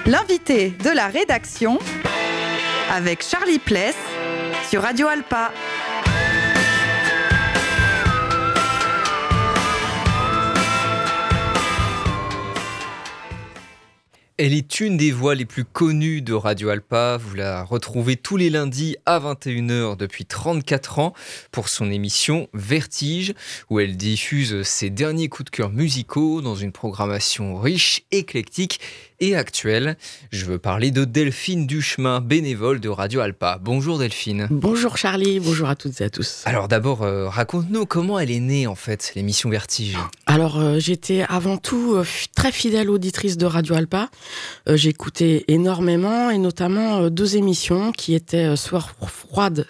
L'invité de la rédaction avec Charlie Pless sur Radio Alpa. Elle est une des voix les plus connues de Radio Alpa. Vous la retrouvez tous les lundis à 21h depuis 34 ans pour son émission Vertige, où elle diffuse ses derniers coups de cœur musicaux dans une programmation riche, éclectique et actuelle. Je veux parler de Delphine Duchemin, bénévole de Radio Alpa. Bonjour Delphine. Bonjour Charlie, bonjour à toutes et à tous. Alors d'abord, raconte-nous comment elle est née en fait, l'émission Vertige. Alors j'étais avant tout très fidèle auditrice de Radio Alpa. J'écoutais énormément et notamment deux émissions qui étaient Sœur Froide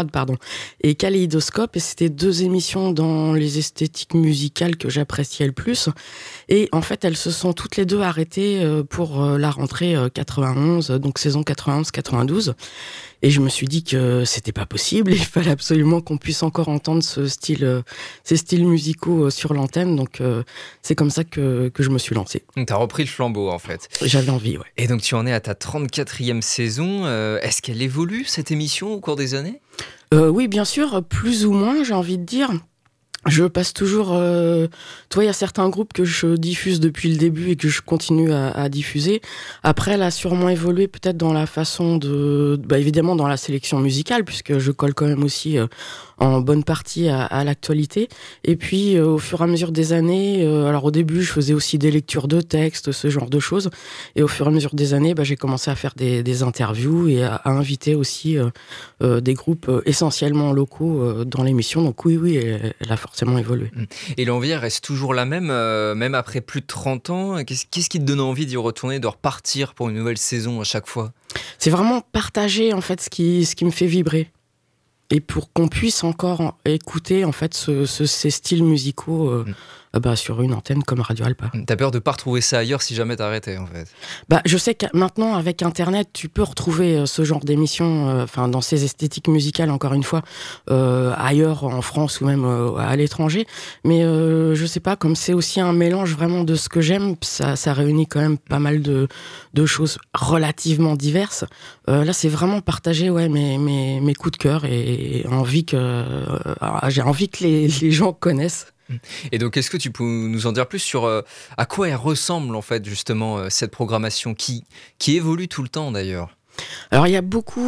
et Kaléidoscope, et c'était deux émissions dans les esthétiques musicales que j'appréciais le plus. Et en fait, elles se sont toutes les deux arrêtées pour la rentrée 91, donc saison 91-92. Et je me suis dit que c'était pas possible, il fallait absolument qu'on puisse encore entendre ces styles musicaux sur l'antenne. Donc c'est comme ça que je me suis lancée. Donc tu as repris le flambeau en fait. J'avais envie, ouais. Et donc tu en es à ta 34e saison. Est-ce qu'elle évolue cette émission au cours des années ? Oui, bien sûr, plus ou moins, j'ai envie de dire. Je passe toujours... il y a certains groupes que je diffuse depuis le début et que je continue à diffuser. Après, elle a sûrement évolué peut-être dans la façon de... évidemment dans la sélection musicale, puisque je colle quand même aussi en bonne partie à l'actualité. Et puis, au fur et à mesure des années... alors au début, je faisais aussi des lectures de textes, ce genre de choses. Et au fur et à mesure des années, j'ai commencé à faire des interviews et à inviter aussi des groupes essentiellement locaux dans l'émission. Donc oui, elle a forcément évolué. Et l'envie reste toujours la même, même après plus de 30 ans. Qu'est-ce qui te donne envie d'y retourner, de repartir pour une nouvelle saison à chaque fois ? C'est vraiment partager en fait ce qui me fait vibrer. Et pour qu'on puisse encore écouter en fait ces styles musicaux sur une antenne comme Radio Alpa. T'as peur de pas retrouver ça ailleurs si jamais t'arrêtais en fait ? Je sais que maintenant avec Internet, tu peux retrouver ce genre d'émission, dans ces esthétiques musicales encore une fois, ailleurs en France ou même à l'étranger. Mais je sais pas, comme c'est aussi un mélange vraiment de ce que j'aime, ça réunit quand même pas mal de choses relativement diverses. Là, c'est vraiment partager mes coups de cœur et j'ai envie que les gens connaissent. Et donc, est-ce que tu peux nous en dire plus sur à quoi elle ressemble en fait justement cette programmation qui évolue tout le temps d'ailleurs ? Alors il y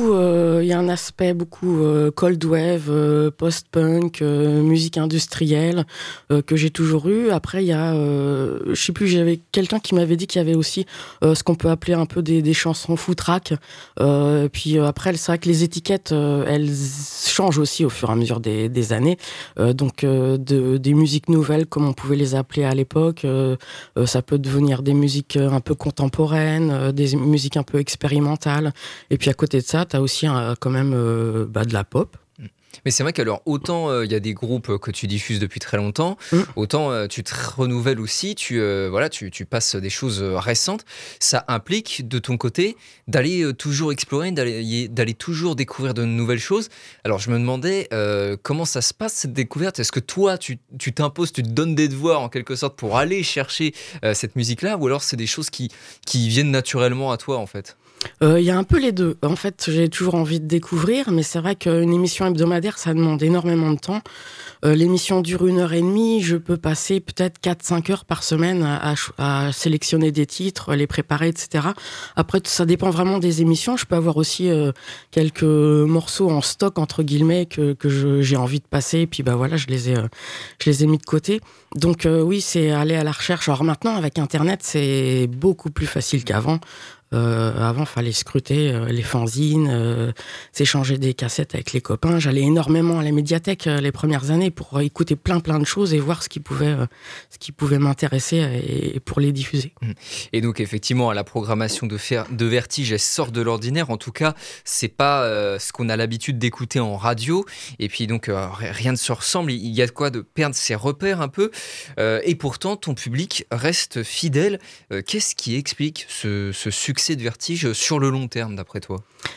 a un aspect beaucoup cold wave, post-punk, musique industrielle que j'ai toujours eu. Après il y a, je sais plus, j'avais quelqu'un qui m'avait dit qu'il y avait aussi ce qu'on peut appeler un peu des chansons foutraques. Puis après c'est vrai que les étiquettes elles changent aussi au fur et à mesure des années. Donc des musiques nouvelles comme on pouvait les appeler à l'époque, ça peut devenir des musiques un peu contemporaines, des musiques un peu expérimentales. Et puis à côté de ça, tu as aussi quand même de la pop. Mais c'est vrai qu'alors, autant il y a des groupes que tu diffuses depuis très longtemps, autant tu te renouvelles aussi, tu passes des choses récentes. Ça implique de ton côté d'aller toujours explorer, d'aller toujours découvrir de nouvelles choses. Alors je me demandais comment ça se passe cette découverte. Est-ce que toi, tu t'imposes, tu te donnes des devoirs en quelque sorte pour aller chercher cette musique-là, ou alors c'est des choses qui viennent naturellement à toi en fait ? Il y a un peu les deux. En fait, j'ai toujours envie de découvrir, mais c'est vrai qu'une émission hebdomadaire, ça demande énormément de temps. L'émission dure 1h30, je peux passer peut-être 4-5 heures par semaine à sélectionner des titres, les préparer, etc. Après, ça dépend vraiment des émissions. Je peux avoir aussi quelques morceaux en stock, entre guillemets, que j'ai envie de passer, et puis je les ai mis de côté. Donc oui, c'est aller à la recherche. Alors maintenant, avec Internet, c'est beaucoup plus facile qu'avant. Avant, fallait scruter les fanzines, s'échanger des cassettes avec les copains. J'allais énormément à la médiathèque les premières années pour écouter plein de choses et voir ce qui pouvait m'intéresser et pour les diffuser. Et donc effectivement, la programmation de Vertige, elle sort de l'ordinaire. En tout cas, c'est pas ce qu'on a l'habitude d'écouter en radio. Et puis donc rien ne se ressemble. Il y a de quoi de perdre ses repères un peu. Et pourtant, ton public reste fidèle. Qu'est-ce qui explique ce succès de Vertige sur le long terme, d'après toi ?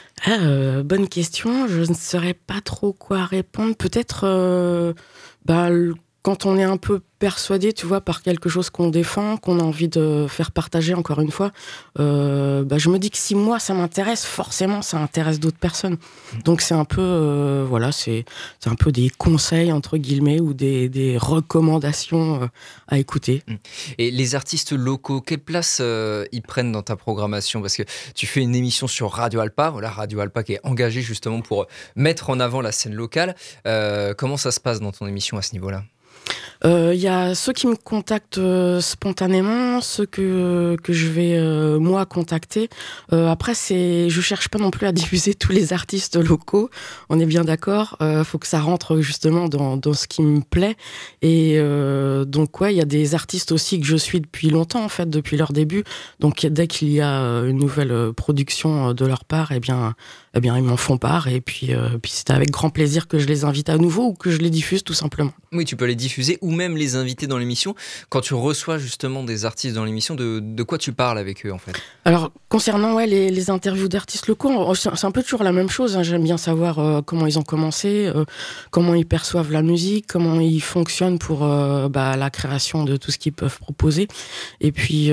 Bonne question. Je ne saurais pas trop quoi répondre. Peut-être quand on est un peu persuadé, tu vois, par quelque chose qu'on défend, qu'on a envie de faire partager, encore une fois, je me dis que si moi ça m'intéresse, forcément ça intéresse d'autres personnes. Donc c'est un peu, c'est un peu des conseils entre guillemets ou des recommandations à écouter. Et les artistes locaux, quelle place ils prennent dans ta programmation? Parce que tu fais une émission sur Radio Alpa, voilà, Radio Alpa qui est engagée justement pour mettre en avant la scène locale. Comment ça se passe dans ton émission à ce niveau-là? Y a ceux qui me contactent spontanément, ceux que je vais moi contacter. Après, je cherche pas non plus à diffuser tous les artistes locaux. On est bien d'accord. Faut que ça rentre justement dans ce qui me plaît. Et donc ouais, il y a des artistes aussi que je suis depuis longtemps en fait, depuis leur début. Donc dès qu'il y a une nouvelle production de leur part, eh bien ils m'en font part. Et puis c'est avec grand plaisir que je les invite à nouveau ou que je les diffuse tout simplement. Oui, tu peux les diffuser ou même les inviter dans l'émission. Quand tu reçois justement des artistes dans l'émission, de quoi tu parles avec eux en fait? Alors, concernant les interviews d'artistes locaux, c'est un peu toujours la même chose. Hein. J'aime bien savoir comment ils ont commencé, comment ils perçoivent la musique, comment ils fonctionnent pour la création de tout ce qu'ils peuvent proposer. Et puis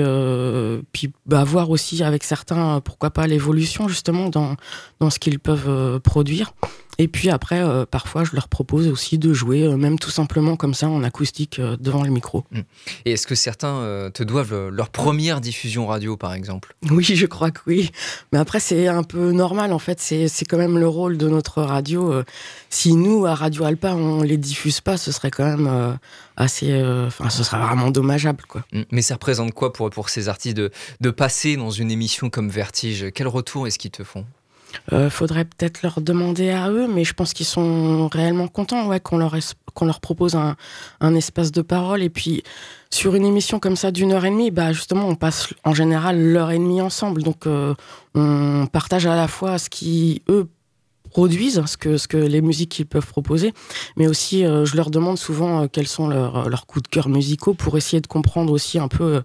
voir aussi avec certains, pourquoi pas l'évolution justement dans ce qu'ils peuvent produire. Et puis après, parfois, je leur propose aussi de jouer, même tout simplement comme ça, en acoustique, devant le micro. Et est-ce que certains te doivent leur première diffusion radio, par exemple? Oui, je crois que oui. Mais après, c'est un peu normal, en fait. C'est quand même le rôle de notre radio. Si nous, à Radio Alpa, on les diffuse pas, ce serait quand même assez... ce serait vraiment dommageable, quoi. Mais ça représente quoi pour ces artistes de passer dans une émission comme Vertige? Quel retour est-ce qu'ils te font? Faudrait peut-être leur demander à eux, mais je pense qu'ils sont réellement contents qu'on leur propose un espace de parole. Et puis, sur une émission comme ça d'1h30, justement, on passe en général l'heure et demie ensemble. Donc, on partage à la fois ce qui, eux, produisent, ce que les musiques qu'ils peuvent proposer, mais aussi je leur demande souvent quels sont leurs coups de cœur musicaux pour essayer de comprendre aussi un peu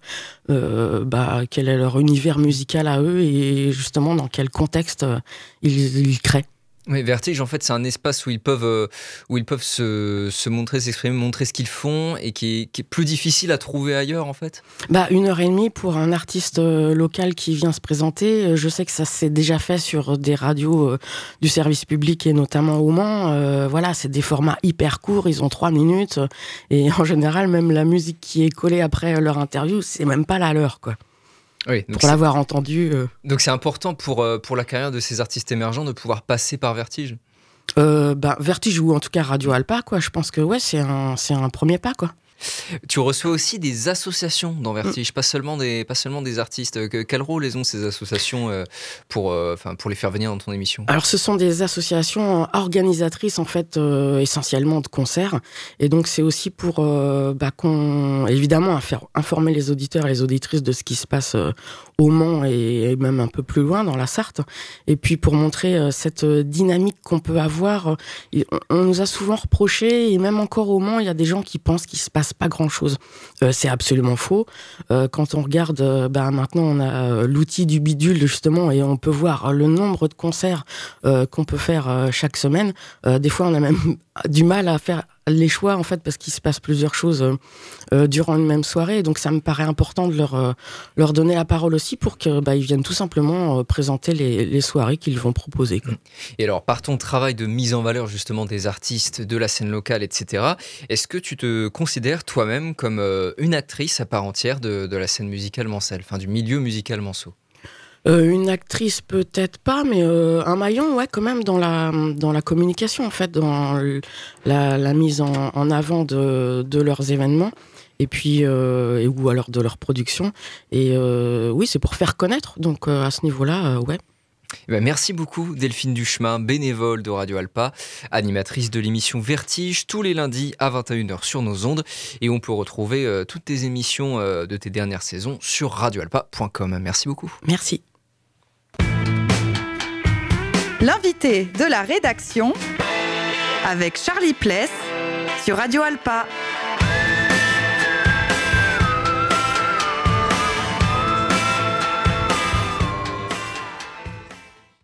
quel est leur univers musical à eux et justement dans quel contexte ils créent. Oui, Vertige, en fait, c'est un espace où ils peuvent se montrer, s'exprimer, montrer ce qu'ils font et qui est plus difficile à trouver ailleurs, en fait. 1h30 pour un artiste local qui vient se présenter. Je sais que ça s'est déjà fait sur des radios du service public et notamment au Mans. C'est des formats hyper courts, ils ont 3 minutes. Et en général, même la musique qui est collée après leur interview, c'est même pas la leur, quoi. Oui, pour l'avoir entendu. Donc c'est important pour la carrière de ces artistes émergents de pouvoir passer par Vertige. Vertige ou en tout cas Radio Alpa, quoi. Je pense que c'est un premier pas, quoi. Tu reçois aussi des associations dans Vertige, pas seulement des artistes. Quel rôle ont ces associations pour les faire venir dans ton émission? Alors, ce sont des associations organisatrices, en fait, essentiellement de concerts. Et donc, c'est aussi pour, évidemment, faire informer les auditeurs et les auditrices de ce qui se passe au Mans et même un peu plus loin, dans la Sarthe. Et puis, pour montrer cette dynamique qu'on peut avoir, on nous a souvent reproché, et même encore au Mans, il y a des gens qui pensent qu'il se passe pas grand-chose. C'est absolument faux. Quand on regarde, maintenant on a l'outil du bidule justement et on peut voir le nombre de concerts qu'on peut faire chaque semaine. Des fois on a même du mal à faire les choix en fait parce qu'il se passe plusieurs choses durant une même soirée. Donc ça me paraît important de leur donner la parole aussi pour qu'ils viennent tout simplement présenter les soirées qu'ils vont proposer, quoi. Et alors par ton travail de mise en valeur justement des artistes, de la scène locale, etc., est-ce que tu te considères toi-même comme une actrice à part entière de la scène musicale mancelle, du milieu musical manceau? Une actrice peut-être pas, mais un maillon, ouais, quand même dans la communication en fait, dans la mise en avant de leurs événements et puis ou alors de leur production. Et oui, c'est pour faire connaître. Donc à ce niveau-là, ouais. Merci beaucoup Delphine Duchemin, bénévole de Radio Alpa, animatrice de l'émission Vertige tous les lundis à 21h sur nos ondes, et on peut retrouver toutes tes émissions de tes dernières saisons sur radioalpa.com. Merci beaucoup. Merci. L'invité de la rédaction avec Charlie Pless sur Radio Alpa.